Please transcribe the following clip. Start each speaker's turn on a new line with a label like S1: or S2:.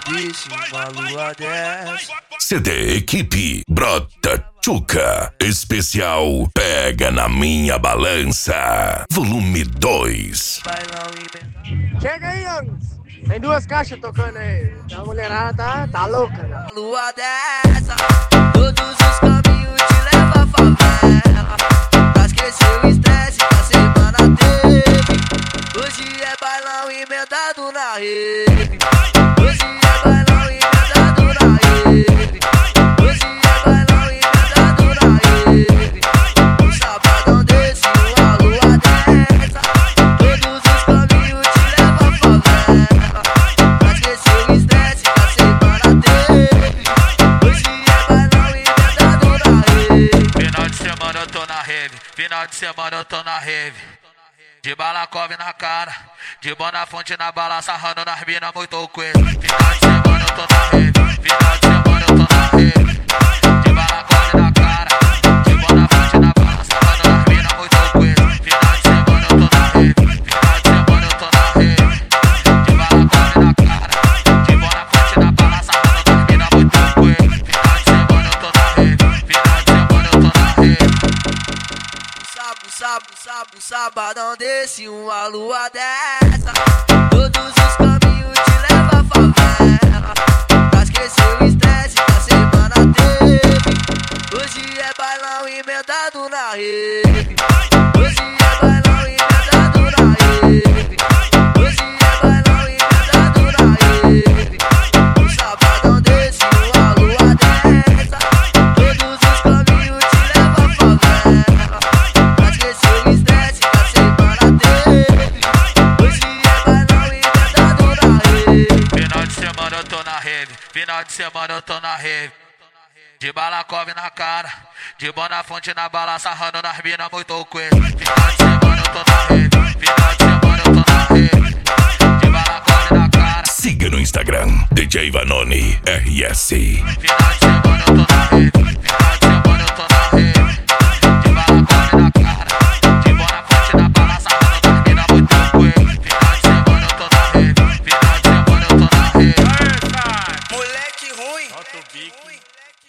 S1: desse uma lua dessa.
S2: CD Equipe Brota Tchuca Especial Pega na Minha Balança Volume 2.
S1: Bailão e...
S3: Chega aí, Youngs. Tem duas caixas tocando aí. A mulherada tá louca, né?
S1: Lua dessa, todos os caminhos te levam à favela. Pra esquecer o estresse que a semana teve. Hoje é bailão emendado na rede. Hoje é bailão emendado na rede. Hoje é bailão emendado na rede. Um sabadão desse, uma lua dessa. Todos os caminhos te levam à favela. Pra esquecer o estresse que a semana teve. Hoje é bailão emendado na rede.
S4: Final de semana eu tô na rave, final de semana eu tô na rave. De balacove na cara, de Bonafonte na bala, sarrando nas minas muito coelho. Final de semana eu tô na rave, final de semana eu tô na rave. De balacove na cara, de Bonafonte na bala, sarrando nas minas muito coelho. Final de semana eu tô na rave, final de semana eu tô na rave. De balacove na cara, de Bonafonte na bala, sarrando nas minas muito coelho. Final de semana eu tô na rave, final de semana eu tô na rave.
S1: Sabadão desse, uma lua dessa. Todos os caminhos te levam à favela. Pra esquecer o estresse que a semana teve. Hoje é bailão emendado na rede. Hoje é bailão emendado na rede. Hoje é bailão emendado na rede. Um sabadão desse, uma lua dessa. Todos os caminhos te levam à favela. Pra esquecer o estresse que a semana teve. Hoje é bailão emendado na rede.
S4: Final de semana eu tô na rave, final de semana eu tô na rave. De balacove na cara, de Bonafonte na bala, sarrando nas minas muito coelho. Final de semana eu tô na rave, final de semana eu tô na rave. De balacove na cara,
S2: Siga no Instagram DJ Vanoni RS.
S4: final de semana eu tô na rave.